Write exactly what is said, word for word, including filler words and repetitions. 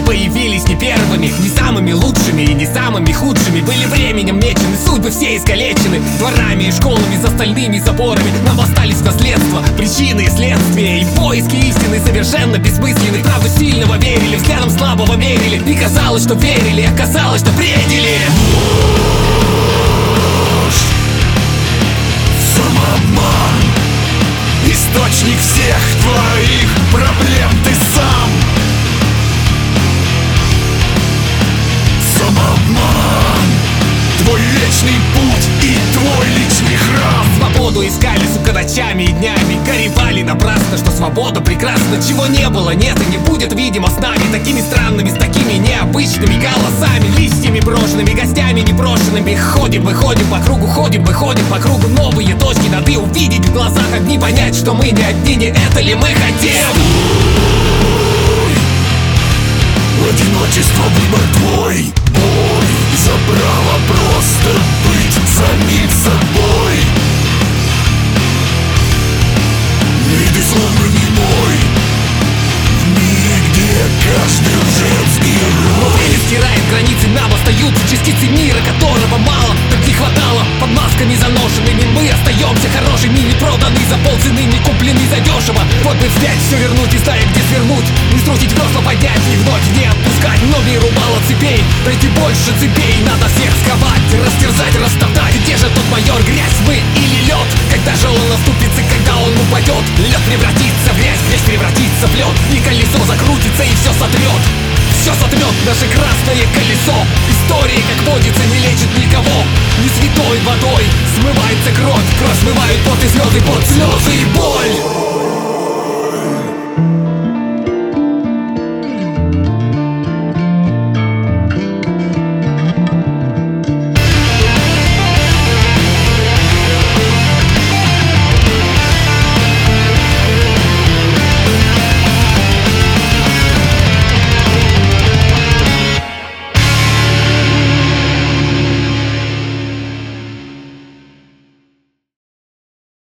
появились не первыми, не самыми лучшими и не самыми худшими. Были временем мечены, судьбы все искалечены дворами и школами, за стальными заборами. Нам остались в наследство причины и следствия, и поиски истины совершенно бессмысленны. Правду сильного верили, взглядом слабого мерили, и казалось, что верили, оказалось, что предели. Самообман, источник всех твоих проблем ты сам. Самообман, твой вечный путь и твой личный храм. Свободу искали, сука, ночами и днями, горевали напрасно, что свобода прекрасна. Чего не было, нет и не будет, видимо, с нами. Такими странными, с такими необычными голосами, листьями брошенными, гостями непрошенными. Ходим, выходим по кругу, ходим, выходим по кругу. Новые точки надо увидеть, в глазах огни, понять, что мы не одни, не это ли мы хотим? Одиночество выбор твой, бой за право просто быть самим собой. И ты словно не мой в мире, где каждый женский рой. Время стирает границы, нам остаются частицы мира, которого мало, так не хватало. Под масками заношенными мы остаемся хорошими, не проданы за полцены, не куплены за дешево. Вот бы вспять все вернуть и зная, где свернуть, не струсить весла, поднять и вновь не отпускать. Но миру мало цепей, пройти больше цепей, надо всех сковать, растерзать, растоптать. Где же тот майор, грязь мы или лед? Когда же он наступится, когда он упадет? Лед превратится в грязь, грязь превратится в лед, и колесо закрутится и все сотрет. Все сотрет наше красное колесо. История, как водится, не лечит никого. Не святой водой смывается кровь, кровь смывает пот и слезы, пот, слезы и боль.